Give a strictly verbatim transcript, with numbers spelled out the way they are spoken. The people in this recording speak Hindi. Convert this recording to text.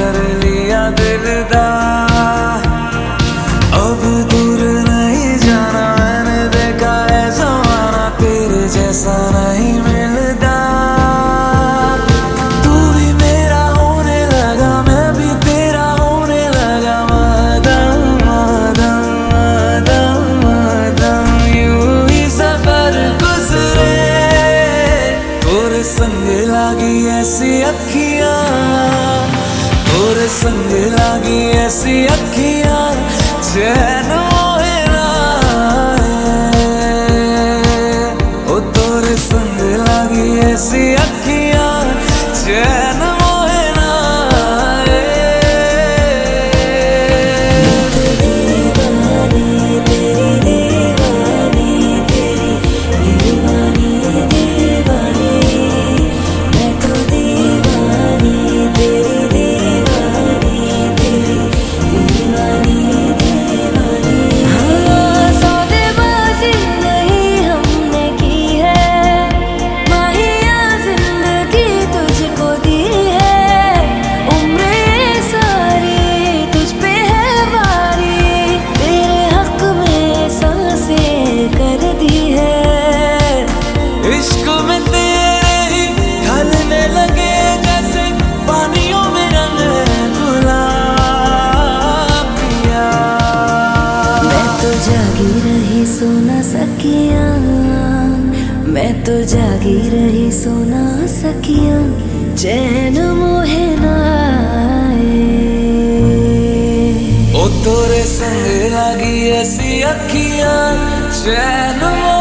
कर लिया दिलदार। अब दूर नहीं जाना, मैंने देखा है ज़माना, तेरे जैसा नहीं मिलता। तू भी मेरा होने लगा, मैं भी तेरा होने लगा, मदम मदम मदम मदम यूं ही सफर गुजरे। तोरे संग लागी ऐसी अखियां, तोरे संग लागी ऐसी अखियां, चैन मोहे ना आए। ओ तोरे संग लागी ऐसी अखियां, चैन मोहे ना आए। मैं तो दीवानी तेरी दीवानी, तेरी दीवानी दीवानी। हाँ, सौदेबाजी नहीं हमने की है, माहिया जिंदगी तुझको दी है। उम्र ये सारी तुझ पे है वारी, तेरे हक में सांसें कर दी है। इश्क में तेरे ही ढलने लगे जैसे पानियों में रंग गुलाब पिया। मैं तो जागी रही सो ना सकिया, मैं तो जागी रही सो ना सकिया, चैन मोहे ना आए। ओ तोरे संग लागी ऐसी अखियां, चैन